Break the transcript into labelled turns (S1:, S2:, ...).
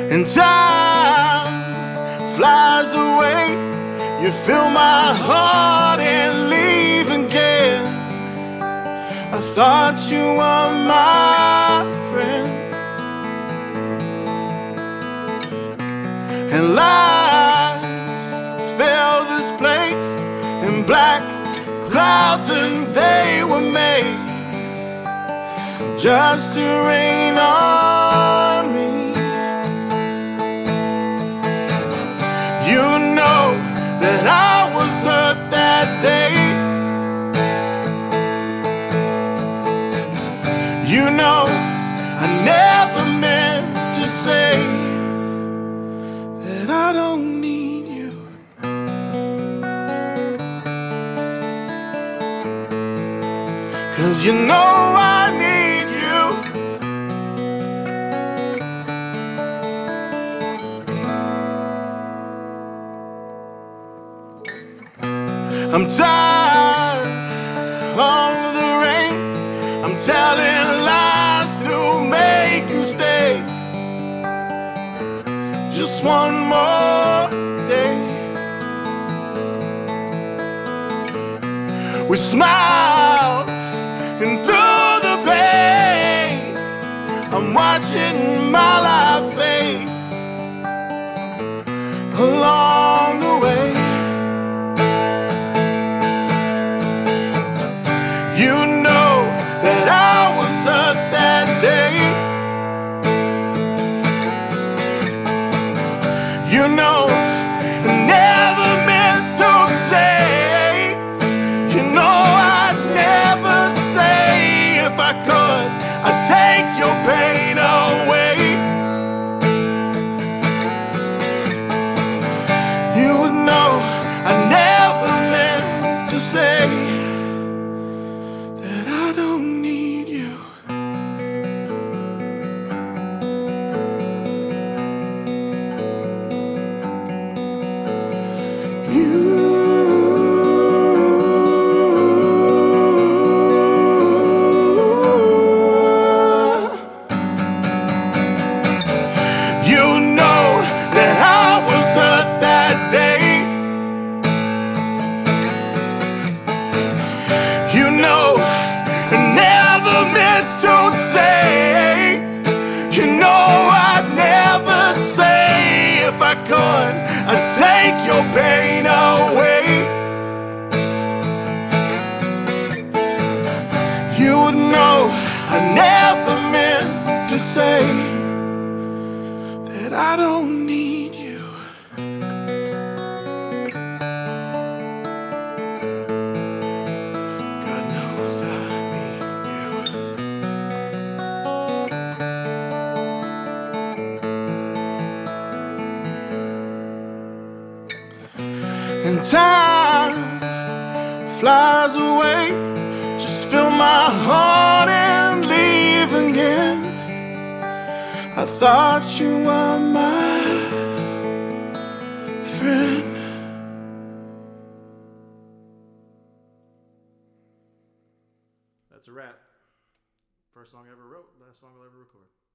S1: and time flies away. You fill my heart and leave again. I thought you were my friend, and lies fill this place in black clouds, and they were made just to rain on me. You know that I was hurt that day. You know I never meant to say that I don't need you. 'Cause you know I need you. I'm tired of the rain. I'm telling lies to make you stay. Just one more day. We smile and through the pain, I'm watching my life fade along the way. You know that I was hurt that day. You know I never meant to say. You know I'd never say. If I could, I'd take your pain away. You would know I never meant to say that I don't need you. You know that I was hurt that day. You know I never meant to say. You know I'd never say. If I could, I'd take your pain away. You would know I never meant to say that I don't need you. God knows I need you. And time flies away. Just fill my heart and leave again. I thought you were my friend. That's a wrap. First song I ever wrote, last song I'll ever record.